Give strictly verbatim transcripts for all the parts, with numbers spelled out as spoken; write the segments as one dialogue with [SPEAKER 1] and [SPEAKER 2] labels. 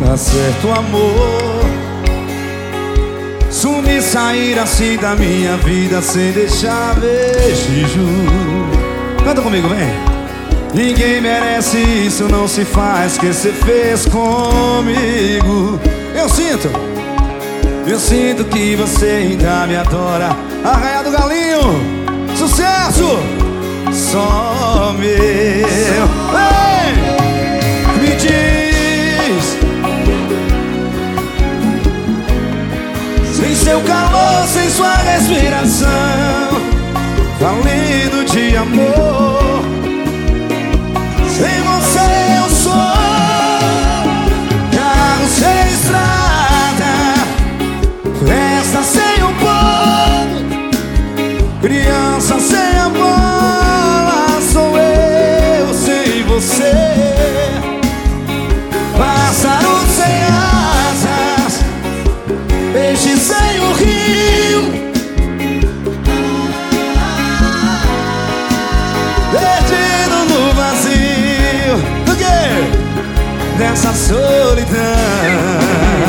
[SPEAKER 1] Tá certo, amor. Sumir, sair assim da minha vida sem deixar vestígio. Canta comigo, vem. Ninguém merece isso, não se faz que cê fez comigo. Eu sinto, eu sinto que você ainda me adora. Arraial do Galinho, sucesso! Só meu. Ei! Me diz, sem seu calor, sem sua respiração, falando de amor, sem você eu sou carro sem estrada, festa sem um ponto, criança sem a bola, sou eu sem você, pássaro sem asas, peixe sem o rio, perdido no vazio do quê? Dessa solidão.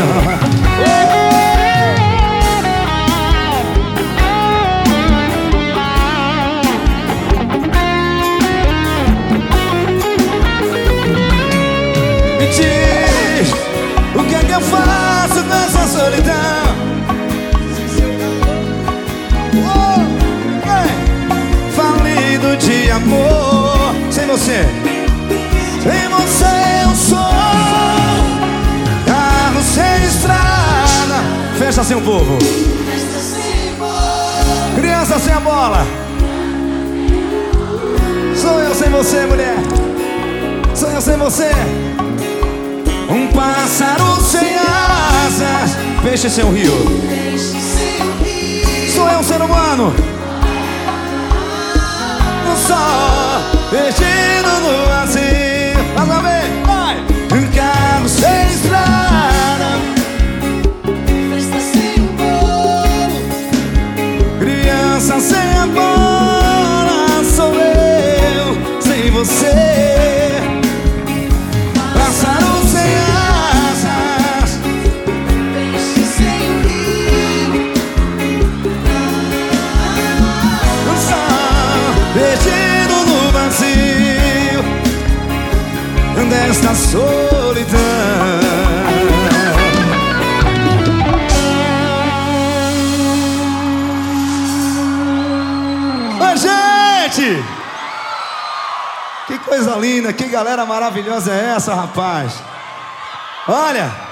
[SPEAKER 1] Me diz, o que é que eu faço com essa solidão? Oh, hey. Falido de amor, sem você, sem você eu sou carro sem estrada, festa sem o povo, criança sem a bola, sou eu sem você, mulher, sou eu sem você. Um pássaro sem asas, peixe sem o rio, sou eu ser humano, um só, perdido no vazio. Mais uma vez, vai! Um carro sem estrada, festa sem o bolo, criança sem a bola, sou eu sem você. Pássaro sem asas, peixe sem o rio, um só, perdido no vazio desta solidão. Oi, gente! Que coisa linda, que galera maravilhosa é essa, rapaz? Olha!